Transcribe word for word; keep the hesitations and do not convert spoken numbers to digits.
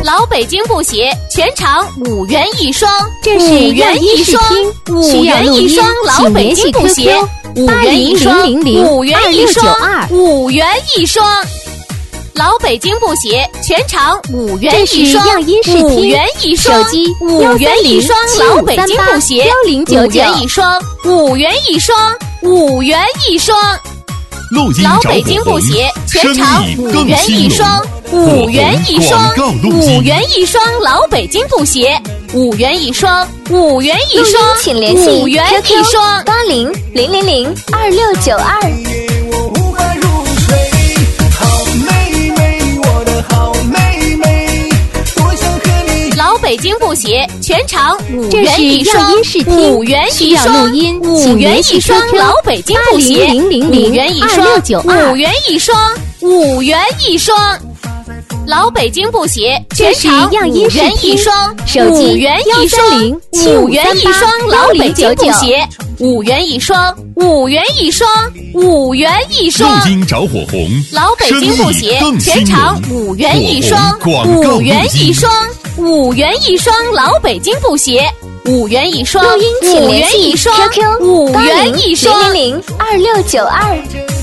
老北京布鞋全场五元一双， 这是五元一双，五元一双老北京布鞋，五元一双，五元一双，五元一双。老北京布鞋全场五元一双，五元一双， 手机五元一双老北京布鞋，五元一双，五元一双，五元一双。老北京布鞋全场五元一双，五元一双，五元一双老北京布鞋，五元一双，五元一双， 请联系五元一双八零零零零二六九二。 老北京布鞋全场五元一双，五元一双，五元一双老北京布鞋，五元一双，五元一双，五元一双。老北京布鞋全场五元一双，五元一双，五元一双老北京布鞋，五元一双，五元一双，五元一双。 路金着火红， 老北京布鞋全场五元一双，五元一双，五元一双老北京布鞋，五元一双，五元一双，五元一双， 零零零二六九二。